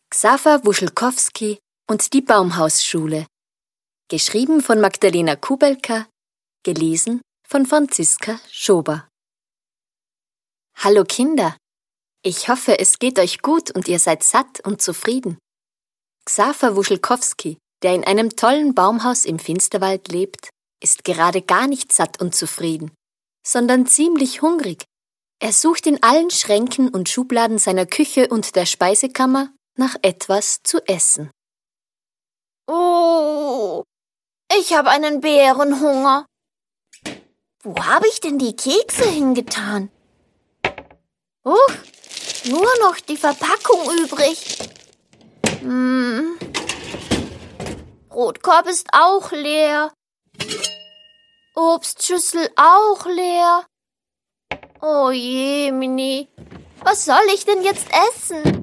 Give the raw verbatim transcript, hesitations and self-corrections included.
Xaver Wuschelkowski und die Baumhausschule. Geschrieben von Magdalena Kubelka, gelesen von Franziska Schober. Hallo Kinder, ich hoffe, es geht euch gut und ihr seid satt und zufrieden. Xaver Wuschelkowski, der in einem tollen Baumhaus im Finsterwald lebt, ist gerade gar nicht satt und zufrieden, sondern ziemlich hungrig. Er sucht in allen Schränken und Schubladen seiner Küche und der Speisekammer nach etwas zu essen. Oh, ich habe einen Bärenhunger. Wo habe ich denn die Kekse hingetan? Huch, nur noch die Verpackung übrig. Hm. Brotkorb ist auch leer. Obstschüssel auch leer. Oh je, Mini, was soll ich denn jetzt essen?